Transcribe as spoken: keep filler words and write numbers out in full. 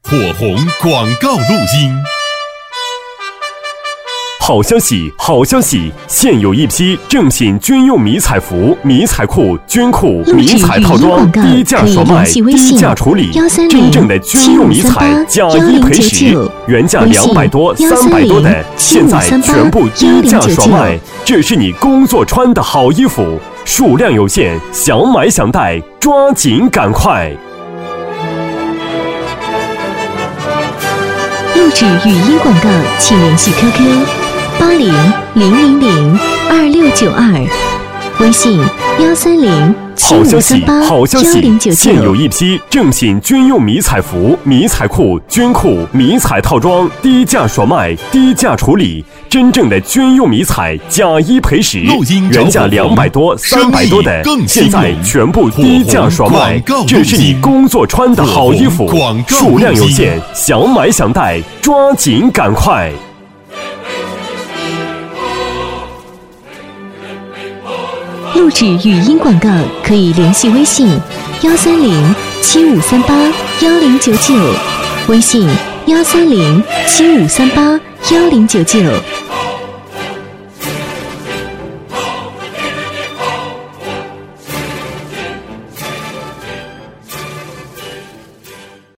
火红广告录音。 好消息，好消息！现有一批正品军用迷彩服、迷彩裤、军裤、迷彩套装，低价甩卖，低价处理，真正的军用迷彩假一赔十，原价两百多、三百多的，现在全部低价甩卖。这是你工作穿的好衣服，数量有限，想买想带，抓紧赶快！ 录制语音广告，请联系 Q Q 八零零零零二六九二，微信幺三零七五三八幺零九九。 现有一批正品军用迷彩服、迷彩裤、军裤、迷彩套装，低价甩卖，低价处理，真正的军用迷彩假一赔十，原价两百多、三百多的，现在全部低价甩卖。这是你工作穿的好衣服，数量有限，想买想带，抓紧赶快！ 录制语音广告可以联系微信幺三零七五三八幺零九九，微信幺三零七五三八幺零九九。